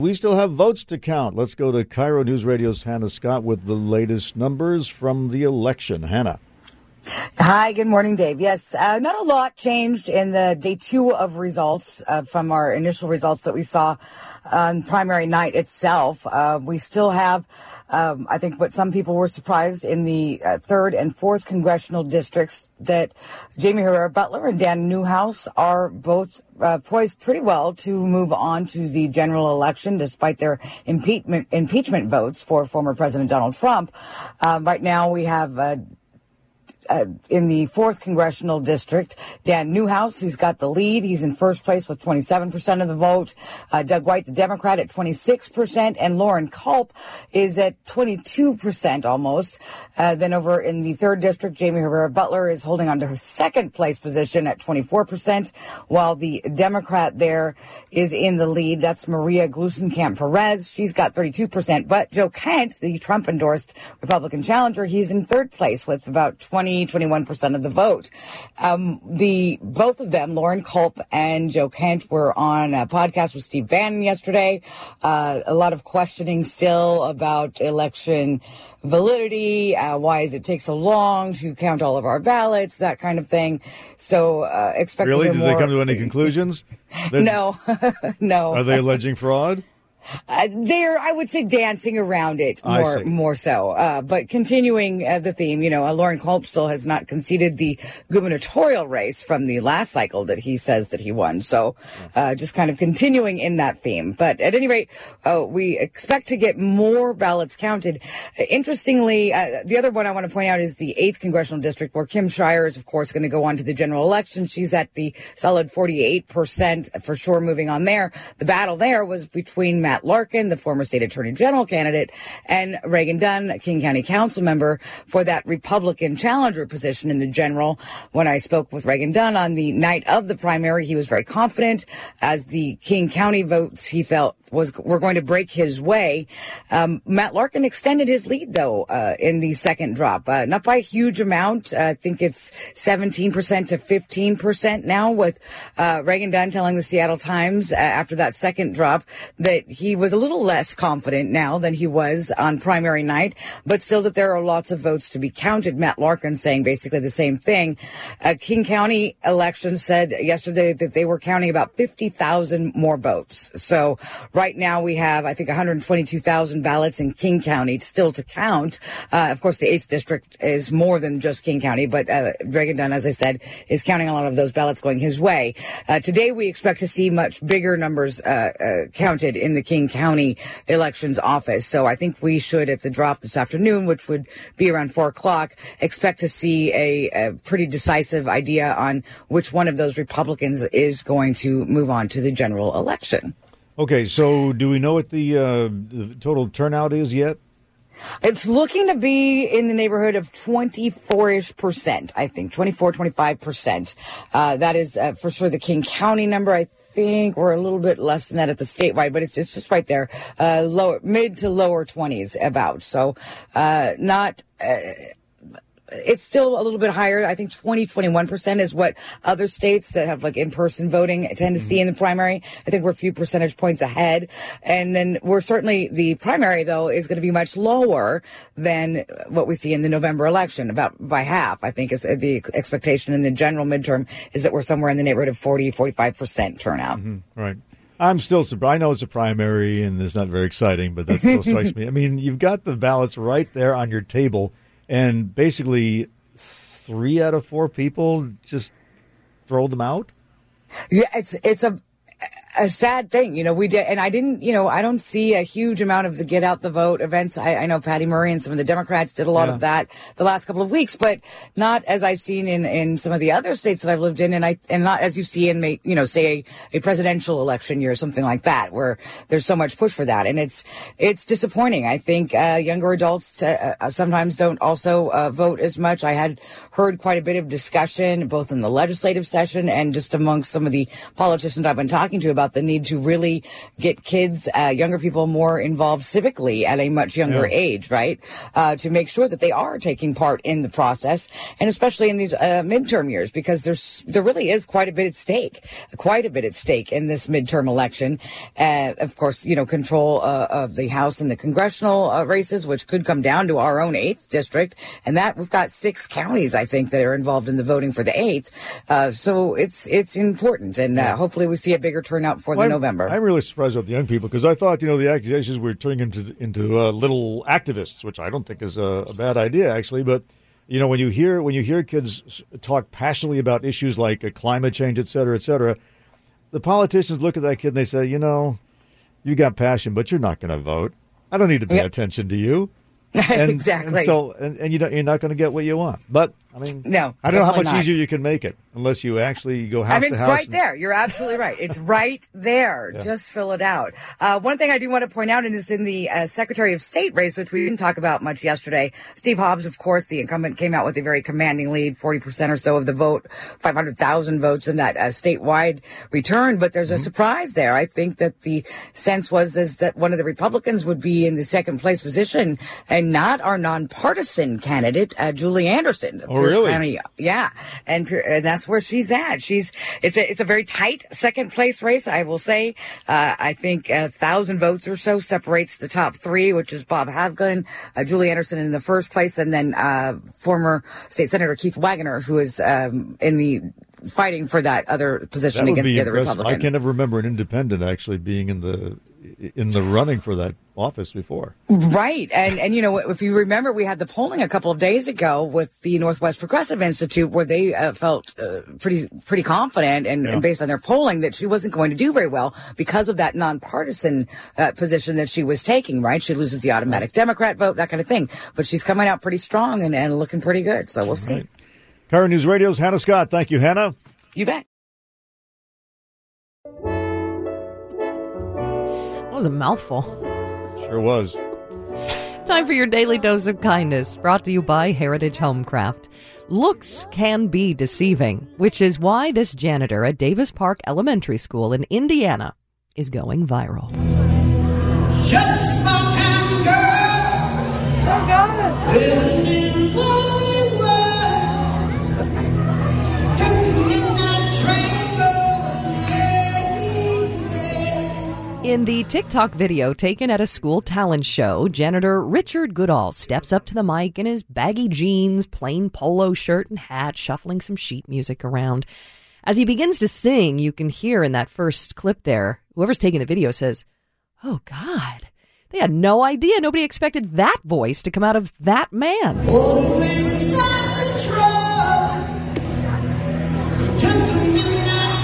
We still have votes to count. Let's go to Cairo News Radio's Hannah Scott with the latest numbers from the election. Hannah. Hi, good morning, Dave. Yes, not a lot changed in the day 2 of results from our initial results that we saw on primary night itself. We still have, I think what some people were surprised in the 3rd and 4th congressional districts that Jaime Herrera Beutler and Dan Newhouse are both poised pretty well to move on to the general election despite their impeachment votes for former President Donald Trump. Right now we have in the 4th congressional district, Dan Newhouse, he's got the lead. He's in first place with 27% of the vote. Doug White, the Democrat, at 26%, and Loren Culp is at 22% almost. Then over in the 3rd district, Jaime Herrera Beutler is holding on to her second place position at 24%, while the Democrat there is in the lead. That's Maria Gluesenkamp Perez. She's got 32%, but Joe Kent, the Trump-endorsed Republican challenger, he's in 3rd place with about 21% of the vote. Both of them, Loren Culp and Joe Kent, were on a podcast with Steve Bannon yesterday. A lot of questioning still about election validity. Why does it take so long to count all of our ballots? That kind of thing. So expect Really? to hear more. Did they come to any conclusions? No, no. Are they alleging fraud? They're, I would say, dancing around it more so. But continuing the theme, Loren Culp still has not conceded the gubernatorial race from the last cycle that he says that he won. So just kind of continuing in that theme. But at any rate, we expect to get more ballots counted. Interestingly, the other one I want to point out is the 8th congressional district, where Kim Shire is, of course, going to go on to the general election. She's at the solid 48% for sure moving on there. The battle there was between Matt Larkin, the former state attorney general candidate, and Reagan Dunn, King County council member, for that Republican challenger position in the general. When I spoke with Reagan Dunn on the night of the primary, he was very confident as the King County votes he felt were going to break his way. Matt Larkin extended his lead, though, in the second drop. Not by a huge amount. I think it's 17% to 15% now, with Reagan Dunn telling the Seattle Times after that second drop that he was a little less confident now than he was on primary night, but still that there are lots of votes to be counted. Matt Larkin saying basically the same thing. King County election said yesterday that they were counting about 50,000 more votes. So right now we have, I think, 122,000 ballots in King County still to count. Of course, the 8th district is more than just King County, but Reagan Dunn, as I said, is counting a lot of those ballots going his way. Today we expect to see much bigger numbers counted in the King County elections office. So I think we should, at the drop this afternoon, which would be around 4 o'clock, expect to see a pretty decisive idea on which one of those Republicans is going to move on to the general election. Okay, so do we know what the total turnout is yet? It's looking to be in the neighborhood of 24-ish%, I think, 25%. That is for sure the King County number. I think we're a little bit less than that at the statewide, but it's just right there, mid to lower 20s about. So not it's still a little bit higher. I think 21% is what other states that have like in-person voting tend to see in the primary. I think we're a few percentage points ahead. And then we're certainly, the primary though is going to be much lower than what we see in the November election, about by half. I think is the expectation in the general midterm is that we're somewhere in the neighborhood of 45% turnout. Right. I'm still surprised. I know it's a primary and it's not very exciting, but that still strikes me. I mean, you've got the ballots right there on your table, and basically 3 out of 4 people just throw them out. Yeah, it's a sad thing, we did, and I didn't, I don't see a huge amount of the get out the vote events. I know Patty Murray and some of the Democrats did a lot of that the last couple of weeks, but not as I've seen in some of the other states that I've lived in, and not as you see in, say a presidential election year or something like that, where there's so much push for that. And it's disappointing. I think, younger adults sometimes don't also vote as much. I had heard quite a bit of discussion, both in the legislative session and just amongst some of the politicians I've been talking to about about the need to really get kids, younger people more involved civically at a much younger age, right? To make sure that they are taking part in the process, and especially in these midterm years, because there really is quite a bit at stake in this midterm election. Of course, control of the House and the congressional races, which could come down to our own 8th district, and that we've got 6 counties, I think, that are involved in the voting for the 8th. So it's important, and hopefully we see a bigger turnout for the November. I'm really surprised about the young people, because I thought, the accusations were turning into little activists, which I don't think is a bad idea, actually. But when you hear kids talk passionately about issues like climate change, et cetera, the politicians look at that kid and they say, you got passion, but you're not going to vote. I don't need to pay attention to you. And, exactly. And you're not going to get what you want. But no, I don't know how much easier you can make it unless you actually go house to house. It's right there. You're absolutely right. It's right there. Yeah. Just fill it out. One thing I do want to point out is in the Secretary of State race, which we didn't talk about much yesterday. Steve Hobbs, of course, the incumbent, came out with a very commanding lead, 40% or so of the vote, 500,000 votes in that statewide return. But there's a surprise there. I think that the sense was that one of the Republicans would be in the second place position, and not our nonpartisan candidate, Julie Anderson. Really? County. Yeah. And that's where she's at. It's a very tight second place race, I will say. I think 1,000 votes or so separates the top 3, which is Bob Hasgelin, Julie Anderson in the first place, and then former State Senator Keith Wagoner, who is fighting for that other position against the other Republican. I can never remember an independent actually being in the running for that office before. Right. And if you remember, we had the polling a couple of days ago with the Northwest Progressive Institute, where they felt pretty confident and based on their polling that she wasn't going to do very well because of that nonpartisan position that she was taking, right? She loses the automatic Democrat vote, that kind of thing. But she's coming out pretty strong and looking pretty good. So we'll see. Right. KIRO News Radio's Hannah Scott. Thank you, Hannah. You bet. That was a mouthful. Sure was. Time for your daily dose of kindness, brought to you by Heritage Homecraft. Looks can be deceiving, which is why this janitor at Davis Park Elementary School in Indiana is going viral. Just a small town girl. Oh, God. Living in a lonely world. Took the midnight train going everywhere. In the TikTok video taken at a school talent show, janitor Richard Goodall steps up to the mic in his baggy jeans, plain polo shirt and hat, shuffling some sheet music around. As he begins to sing, you can hear in that first clip there, whoever's taking the video says, "Oh, God, they had no idea. Nobody expected that voice to come out of that man." Oh, inside the truck. It took the midnight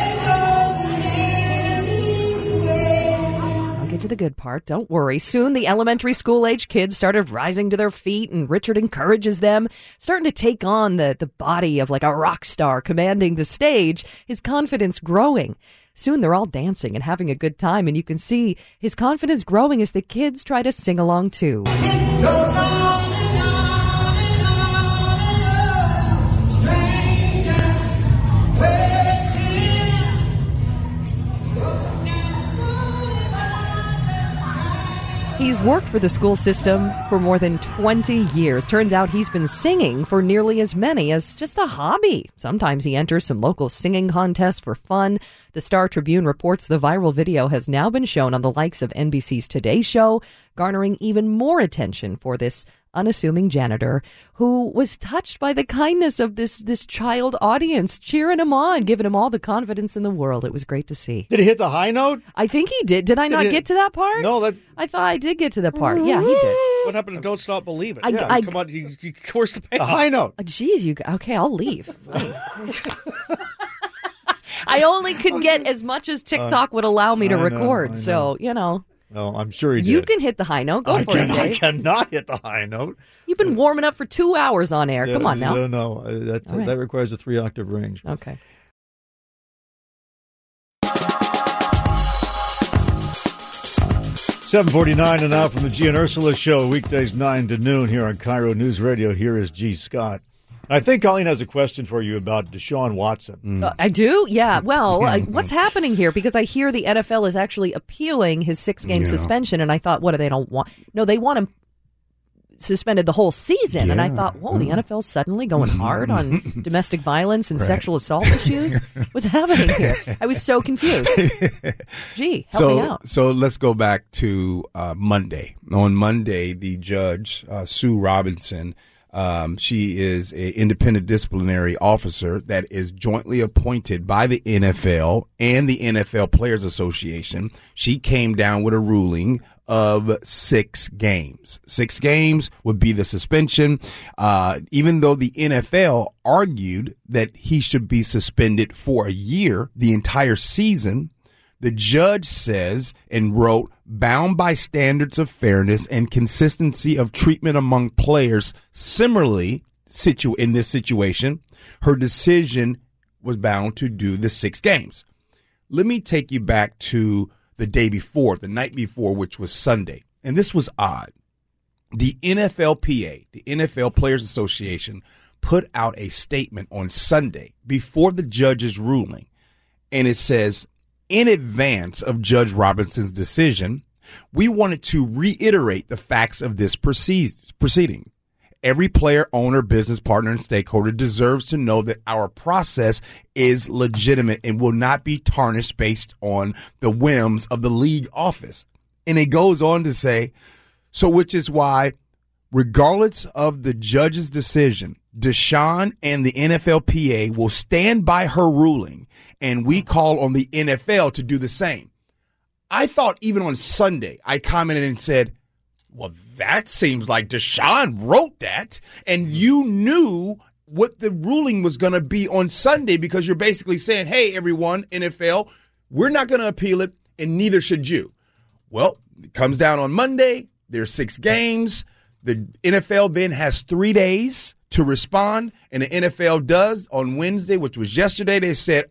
train going everywhere. I'll get to the good part. Don't worry. Soon the elementary school-age kids started rising to their feet, and Richard encourages them, starting to take on the body of like a rock star commanding the stage, his confidence growing. Soon they're all dancing and having a good time, and you can see his confidence growing as the kids try to sing along too. It goes on and on and on and on. Strangers waiting. Looking at the boulevard that's He's worked for the school system for more than 20 years. Turns out he's been singing for nearly as many as just a hobby. Sometimes he enters some local singing contests for fun. The Star Tribune reports the viral video has now been shown on the likes of NBC's Today Show, garnering even more attention for this unassuming janitor who was touched by the kindness of this child audience, cheering him on, giving him all the confidence in the world. It was great to see. Did he hit the high note? I think he did. Did I not get to that part? No, that's... I thought I did get to the part. Yeah, he did. What happened to Don't Stop Believing? I- Come on, you course the The high note. Geez, okay, I'll leave. I only could get as much as TikTok would allow me to record. So, No, I'm sure he did. you can hit the high note. Go for it, I Dave. cannot hit the high note. You've been warming up for 2 hours on air. Come on now. No. That requires a 3-octave range. Okay. $7:49 and now from the G and Ursula Show, weekdays 9 to noon here on KIRO News Radio. Here is G. Scott. I think Colleen has a question for you about Deshaun Watson. I do? Yeah. Well, what's happening here? Because I hear the NFL is actually appealing his 6-game suspension, and I thought, what do they don't want? No, they want him suspended the whole season. And I thought, whoa, the NFL's suddenly going hard on domestic violence and sexual assault issues? What's happening here? I was so confused. Gee, help me out. So let's go back to Monday. On Monday, the judge, Sue Robinson, she is an independent disciplinary officer that is jointly appointed by the NFL and the NFL Players Association. She came down with a ruling of 6 games. 6 games would be the suspension, even though the NFL argued that he should be suspended for a year, the entire season. The judge says and wrote, bound by standards of fairness and consistency of treatment among players similarly in this situation, her decision was bound to do the 6 games. Let me take you back to the day before, the night before, which was Sunday. And this was odd. The NFLPA, the NFL Players Association, put out a statement on Sunday before the judge's ruling. And it says, in advance of Judge Robinson's decision, we wanted to reiterate the facts of this proceeding. Every player, owner, business partner, and stakeholder deserves to know that our process is legitimate and will not be tarnished based on the whims of the league office. And it goes on to say, so which is why, regardless of the judge's decision, Deshaun and the NFLPA will stand by her ruling, and we call on the NFL to do the same. I thought even on Sunday, I commented and said, well, that seems like Deshaun wrote that, and you knew what the ruling was going to be on Sunday because you're basically saying, hey, everyone, NFL, we're not going to appeal it, and neither should you. Well, it comes down on Monday. There's 6 games. The NFL then has 3 days to respond, and the NFL does on Wednesday, which was yesterday. They said,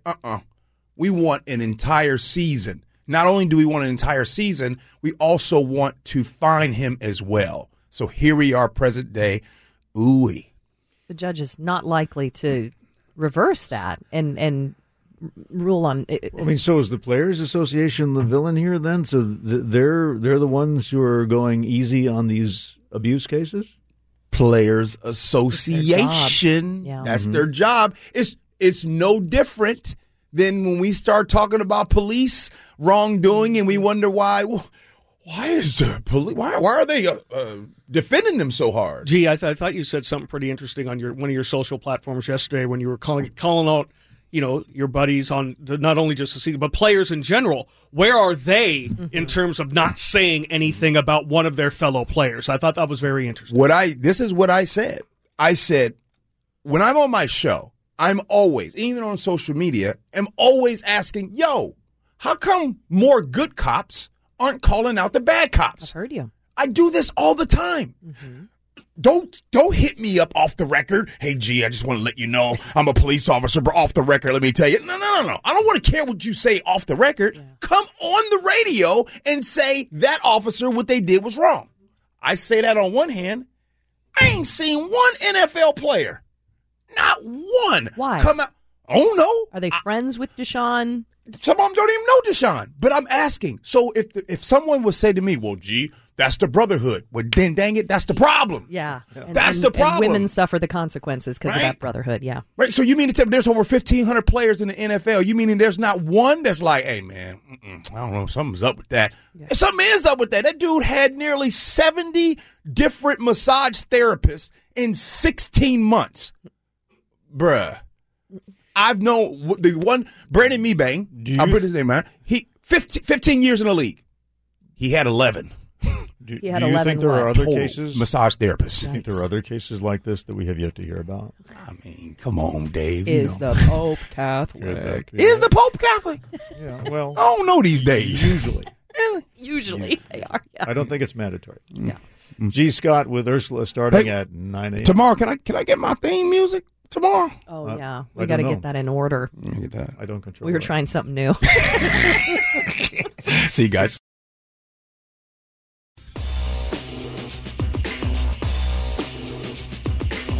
we want an entire season. Not only do we want an entire season, we also want to fine him as well. So here we are, present day. Ooh-wee. The judge is not likely to reverse that and rule on it. I mean, so is the Players Association the villain here then? So they're the ones who are going easy on these abuse cases? Players Association. Yeah. That's their job. It's no different than when we start talking about police wrongdoing and we wonder why is the police why are they defending them so hard? Gee, I thought you said something pretty interesting on one of your social platforms yesterday when you were calling out, your buddies on not only just the season but players in general. Where are they in terms of not saying anything about one of their fellow players? I thought that was very interesting. This is what I said. I said when I'm on my show, I'm always, even on social media, am always asking, how come more good cops aren't calling out the bad cops? I've heard you. I do this all the time. Mm-hmm. Don't hit me up off the record. Hey, G, I just want to let you know I'm a police officer, but off the record, let me tell you. No. I don't want to care what you say off the record. Yeah. Come on the radio and say that officer, what they did was wrong. I say that on one hand. I ain't seen one NFL player. Not one. Why? Come out. Oh, no. Are they friends with Deshaun? Some of them don't even know Deshaun. But I'm asking. So if someone would say to me, well, gee, that's the brotherhood. Well, then dang it, that's the problem. Yeah. That's the problem. And women suffer the consequences because of that brotherhood, yeah. Right. So you mean to tell me there's over 1,500 players in the NFL. You meaning there's not one that's like, hey, man, I don't know, something's up with that. Yeah. Something is up with that. That dude had nearly 70 different massage therapists in 16 months. Bruh. I've known the one, Brandon Mebane, I'll put his name out. He 15 years in the league. He had 11. Do you think there are other cases? Massage therapists. Do you think there are other cases like this that we have yet to hear about? I mean, come on, Dave. Is the Pope Catholic? Is the Pope Catholic? Yeah, well. I don't know these days. Usually they are. Yeah. I don't think it's mandatory. Yeah. G. Scott with Ursula starting at 9 a.m. Tomorrow, can I get my theme music? Tomorrow. Oh, yeah. We got to get that in order. Get that. I don't control We were that. trying something new. See you guys. The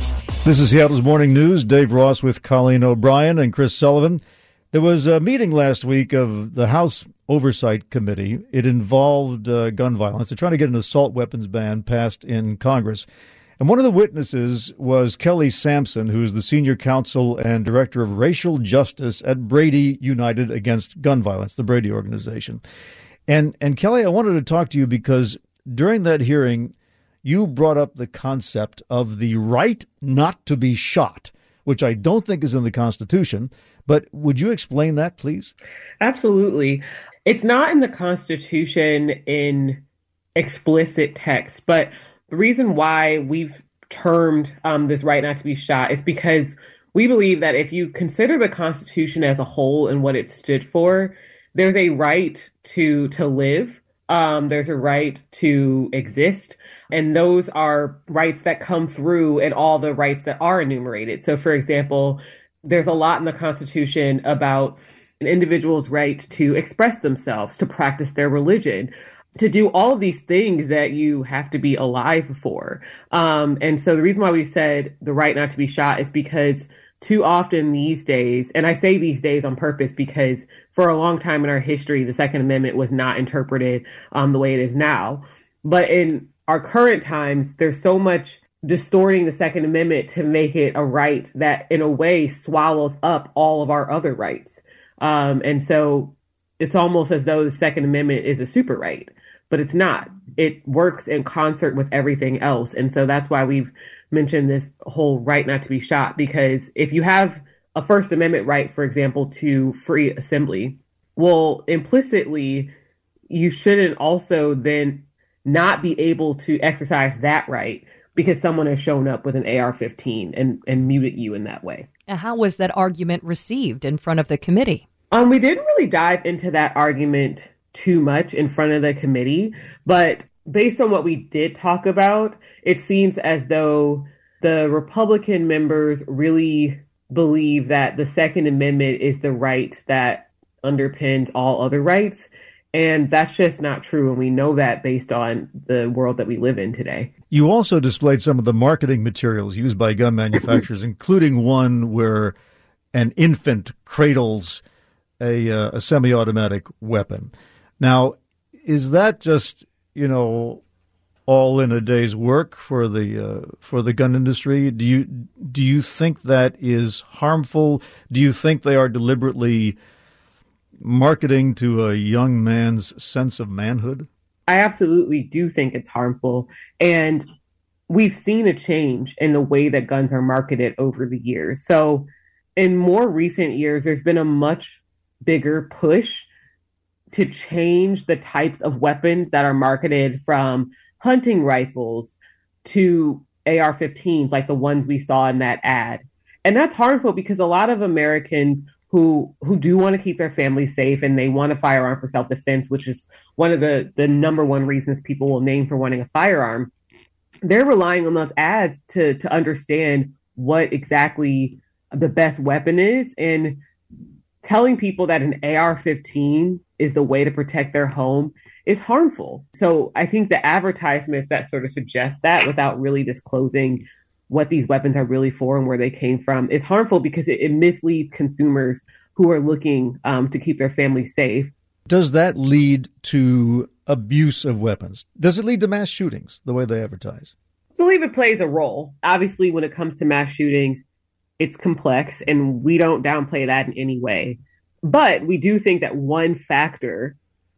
This is Seattle's Morning News. Dave Ross with Colleen O'Brien and Chris Sullivan. There was a meeting last week of the House Oversight Committee. It involved gun violence. They're trying to get an assault weapons ban passed in Congress. And one of the witnesses was Kelly Sampson, who is the senior counsel and director of racial justice at Brady United Against Gun Violence, the Brady organization. And Kelly, I wanted to talk to you because during that hearing, you brought up the concept of the right not to be shot, which I don't think is in the Constitution. But would you explain that, please? Absolutely. It's not in the Constitution in explicit text, but the reason why we've termed this right not to be shot is because we believe that if you consider the Constitution as a whole and what it stood for, there's a right to live. There's a right to exist. And those are rights that come through in all the rights that are enumerated. So, for example, there's a lot in the Constitution about an individual's right to express themselves, to practice their religion, to do all of these things that you have to be alive for. And so the reason why we said the right not to be shot is because too often these days, and I say these days on purpose because for a long time in our history, the Second Amendment was not interpreted the way it is now. But in our current times, there's so much distorting the Second Amendment to make it a right that in a way swallows up all of our other rights. And so it's almost as though the Second Amendment is a super right, but it's not. It works in concert with everything else. And so that's why we've mentioned this whole right not to be shot, because if you have a First Amendment right, for example, to free assembly, well, implicitly, you shouldn't also then not be able to exercise that right because someone has shown up with an AR-15 and muted you in that way. How was that argument received in front of the committee? We didn't really dive into that argument too much in front of the committee, but based on what we did talk about, it seems as though the Republican members really believe that the Second Amendment is the right that underpins all other rights. And that's just not true. And we know that based on the world that we live in today. You also displayed some of the marketing materials used by gun manufacturers, including one where an infant cradles a semi-automatic weapon. Now, is that just, all in a day's work for the gun industry? Do you think that is harmful? Do you think they are deliberately marketing to a young man's sense of manhood? I absolutely do think it's harmful. And we've seen a change in the way that guns are marketed over the years. So in more recent years, there's been a much bigger push to change the types of weapons that are marketed, from hunting rifles to AR-15s, like the ones we saw in that ad. And that's harmful because a lot of Americans who do want to keep their families safe and they want a firearm for self-defense, which is one of the number one reasons people will name for wanting a firearm, they're relying on those ads to understand what exactly the best weapon is. And telling people that an AR-15 is the way to protect their home is harmful. So I think the advertisements that sort of suggest that without really disclosing what these weapons are really for and where they came from is harmful because it misleads consumers who are looking to keep their families safe. Does that lead to abuse of weapons? Does it lead to mass shootings, the way they advertise? I believe it plays a role. Obviously, when it comes to mass shootings, it's complex, and we don't downplay that in any way. But we do think that one factor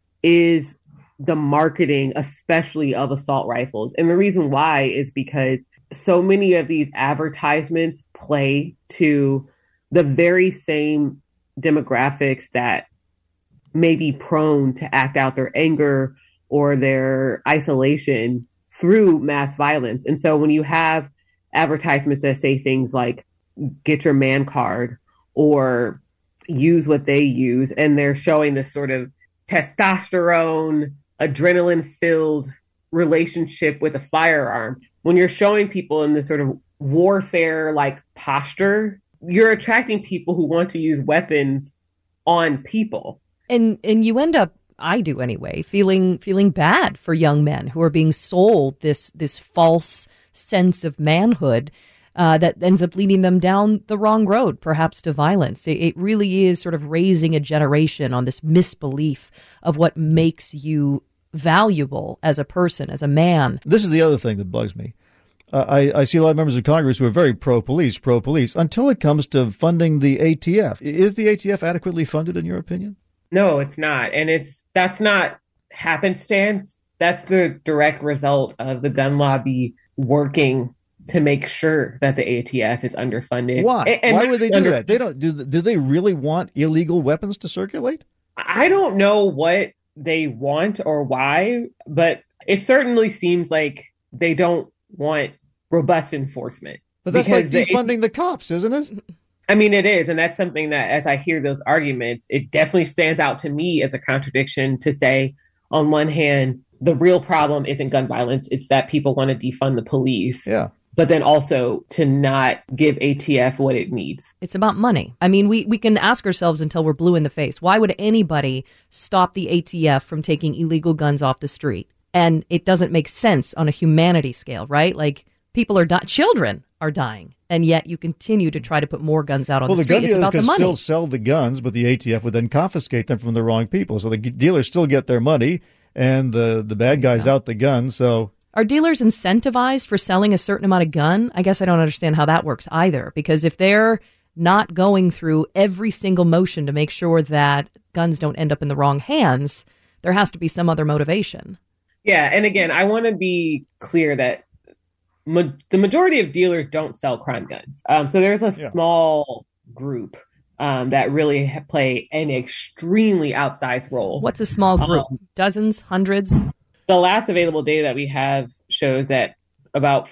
is the marketing, especially of assault rifles. And the reason why is because so many of these advertisements play to the very same demographics that may be prone to act out their anger or their isolation through mass violence. And so when you have advertisements that say things like, get your man card or use what they use, and they're showing this sort of testosterone, adrenaline-filled relationship with a firearm, when you're showing people in this sort of warfare-like posture, you're attracting people who want to use weapons on people. And you end up, I do anyway, feeling bad for young men who are being sold this false sense of manhood. that ends up leading them down the wrong road, perhaps to violence. It really is sort of raising a generation on this misbelief of what makes you valuable as a person, as a man. This is the other thing that bugs me. I see a lot of members of Congress who are very pro-police, until it comes to funding the ATF. Is the ATF adequately funded, in your opinion? No, it's not. And that's not happenstance. That's the direct result of the gun lobby working to make sure that the ATF is underfunded. Why? Why would they do that? They don't. Do they really want illegal weapons to circulate? I don't know what they want or why, but it certainly seems like they don't want robust enforcement. But that's like defunding the cops, isn't it? I mean, it is. And that's something that, as I hear those arguments, it definitely stands out to me as a contradiction to say, on one hand, the real problem isn't gun violence. It's that people want to defund the police. Yeah. But then also to not give ATF what it needs. It's about money. I mean, we can ask ourselves until we're blue in the face, why would anybody stop the ATF from taking illegal guns off the street? And it doesn't make sense on a humanity scale, right? Like, people are children are dying, and yet you continue to try to put more guns out on the street. It's about the money. Well, the gun dealers can still sell the guns, but the ATF would then confiscate them from the wrong people. So the dealers still get their money, and the bad guys out the guns. So are dealers incentivized for selling a certain amount of gun? I guess I don't understand how that works either, because if they're not going through every single motion to make sure that guns don't end up in the wrong hands, there has to be some other motivation. Yeah, and again, I want to be clear that the majority of dealers don't sell crime guns. So there's a small group that really play an extremely outsized role. What's a small group? Dozens? Hundreds? The last available data that we have shows that about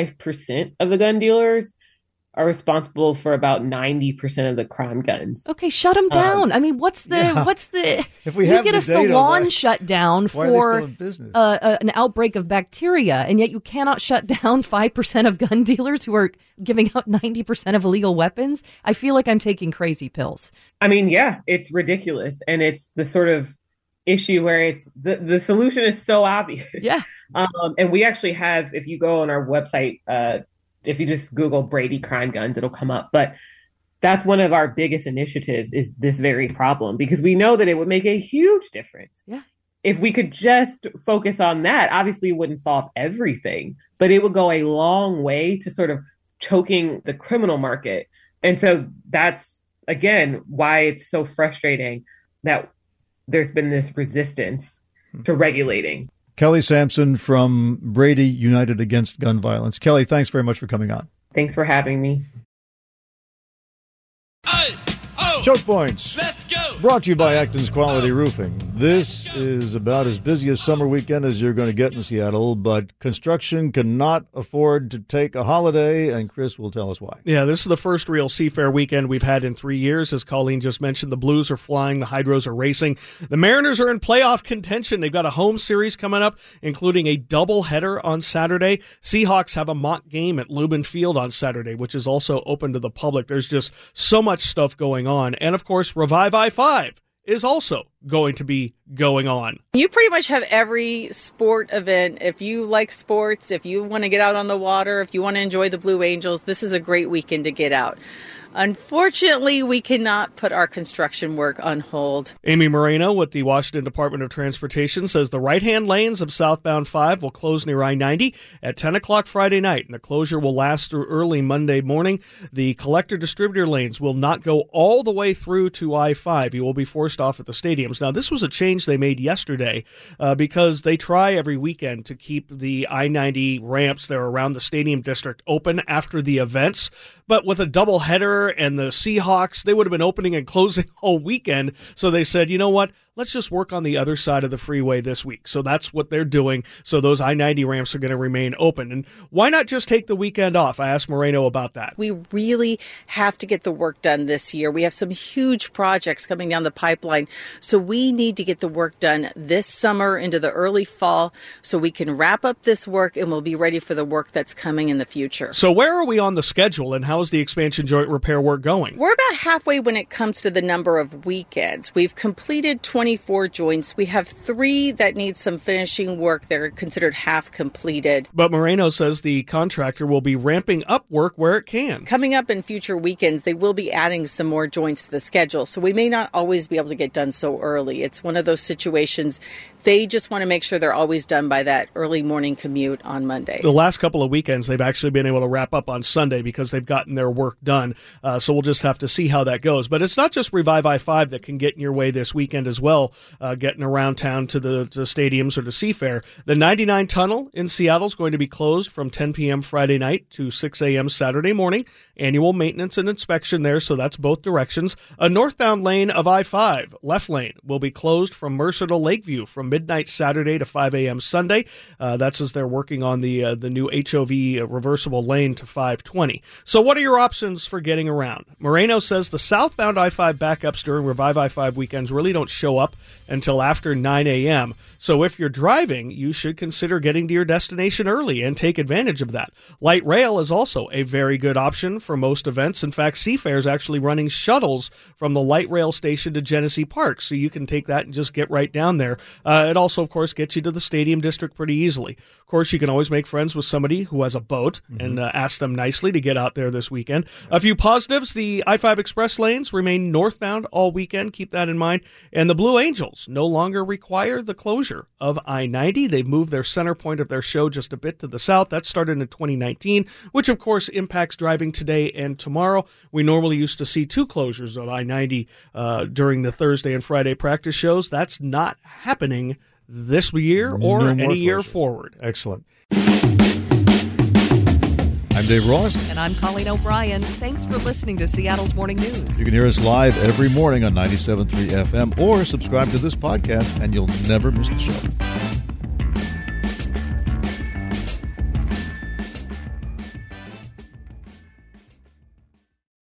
5% of the gun dealers are responsible for about 90% of the crime guns. Okay, shut them down. I mean, what's the? If we have get a salon shut down for an outbreak of bacteria, and yet you cannot shut down 5% of gun dealers who are giving out 90% of illegal weapons. I feel like I'm taking crazy pills. I mean, yeah, it's ridiculous, and it's the sort of issue where it's the solution is so obvious. Yeah, and we actually have, if you go on our website. If you just Google Brady crime guns, it'll come up. But that's one of our biggest initiatives is this very problem, because we know that it would make a huge difference. Yeah. If we could just focus on that, obviously it wouldn't solve everything, but it would go a long way to sort of choking the criminal market. And so that's, again, why it's so frustrating that there's been this resistance to regulating. Kelly Sampson from Brady United Against Gun Violence. Kelly, thanks very much for coming on. Thanks for having me. Choke Points. Let's go. Brought to you by Acton's Quality Roofing. This is about as busy a summer weekend as you're going to get in Seattle, but construction cannot afford to take a holiday, and Chris will tell us why. Yeah, this is the first real Seafair weekend we've had in 3 years. As Colleen just mentioned, the Blues are flying, the Hydros are racing. The Mariners are in playoff contention. They've got a home series coming up, including a doubleheader on Saturday. Seahawks have a mock game at Lubin Field on Saturday, which is also open to the public. There's just so much stuff going on. And, of course, Revive I-5 is also going to be going on. You pretty much have every sport event. If you like sports, if you want to get out on the water, if you want to enjoy the Blue Angels, this is a great weekend to get out. Unfortunately, we cannot put our construction work on hold. Amy Moreno with the Washington Department of Transportation says the right-hand lanes of southbound 5 will close near I-90 at 10 o'clock Friday night, and the closure will last through early Monday morning. The collector-distributor lanes will not go all the way through to I-5. You will be forced off at the stadiums. Now, this was a change they made yesterday because they try every weekend to keep the I-90 ramps that are around the stadium district open after the events. But with a doubleheader and the Seahawks, they would have been opening and closing all weekend. So they said, you know what? Let's just work on the other side of the freeway this week. So that's what they're doing. So those I-90 ramps are going to remain open. And why not just take the weekend off? I asked Moreno about that. We really have to get the work done this year. We have some huge projects coming down the pipeline. So we need to get the work done this summer into the early fall so we can wrap up this work and we'll be ready for the work that's coming in the future. So where are we on the schedule and how is the expansion joint repair work going? We're about halfway when it comes to the number of weekends. We've completed 20 24 joints. We have 3 that need some finishing work. They're considered half completed. But Moreno says the contractor will be ramping up work where it can. Coming up in future weekends, they will be adding some more joints to the schedule. So we may not always be able to get done so early. It's one of those situations. They just want to make sure they're always done by that early morning commute on Monday. The last couple of weekends, they've actually been able to wrap up on Sunday because they've gotten their work done. So we'll just have to see how that goes. But it's not just Revive I-5 that can get in your way this weekend as well, getting around town to the stadiums or to Seafair. The 99 Tunnel in Seattle is going to be closed from 10 p.m. Friday night to 6 a.m. Saturday morning. Annual maintenance and inspection there, so that's both directions. A northbound lane of I-5, left lane, will be closed from Mercer to Lakeview from midnight Saturday to 5 a.m. Sunday. That's as they're working on the new HOV reversible lane to 520. So what are your options for getting around? Moreno says the southbound I-5 backups during Revive I-5 weekends really don't show up until after 9 a.m. So if you're driving, you should consider getting to your destination early and take advantage of that. Light rail is also a very good option for most events. In fact, Seafair is actually running shuttles from the light rail station to Genesee Park, so you can take that and just get right down there. It also, of course, gets you to the Stadium District pretty easily. Of course, you can always make friends with somebody who has a boat and ask them nicely to get out there this weekend. A few positives, the I-5 Express lanes remain northbound all weekend. Keep that in mind. And the Blue Angels no longer require the closure of I-90. They've moved their center point of their show just a bit to the south. That started in 2019, which, of course, impacts driving today and tomorrow. We normally used to see 2 closures of I-90 during the Thursday and Friday practice shows. That's not happening this year or No any more year closures. forward. Excellent. I'm Dave Ross. And I'm Colleen O'Brien. Thanks for listening to Seattle's Morning News. You can hear us live every morning on 97.3 FM or subscribe to this podcast and you'll never miss the show.